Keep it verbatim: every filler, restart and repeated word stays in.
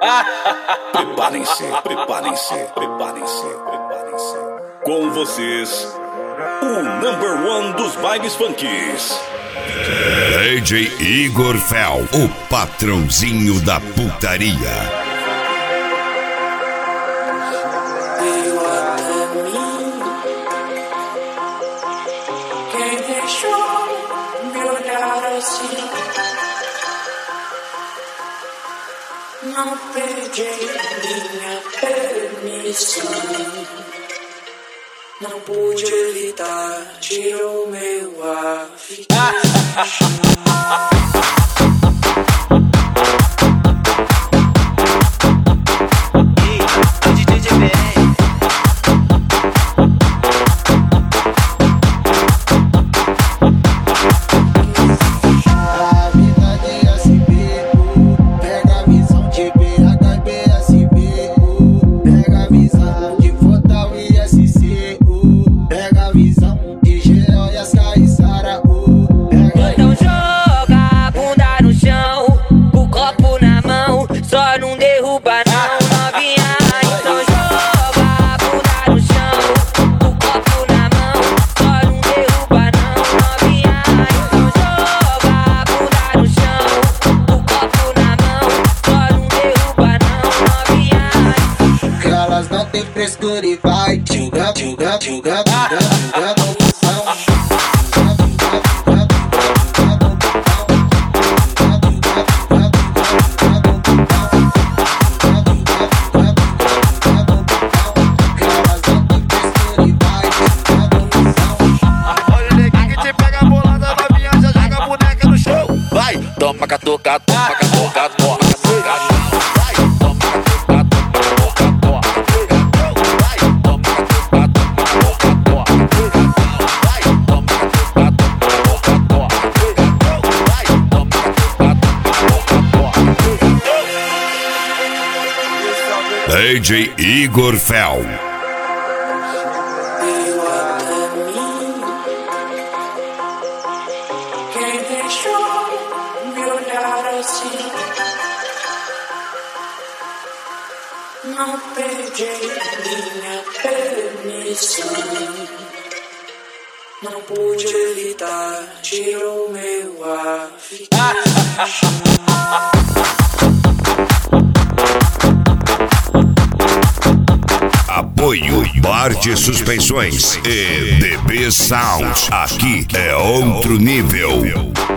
Preparem-se, preparem-se, preparem-se, preparem-se. Com vocês, o number one dos bailes funkies, D J Igor Fel, o patrãozinho da putaria. Não pedi minha permissão, não pude evitar, tirou meu ar. Frescura e vai, tchuga, tchuga, tchuga, tchuga, tchuga, confusão. Olha o neguinho que te pega a bolada, novinha, já joga a boneca no chão. Vai, toma catuca, toma catuca, toma catuca. D J Igor Fel. Veio até mim, quem deixou me olhar assim? Não pedi minha permissão, não pude evitar, tirou meu ar. Apoio Bart Suspensões e D B Sound. Aqui é outro nível.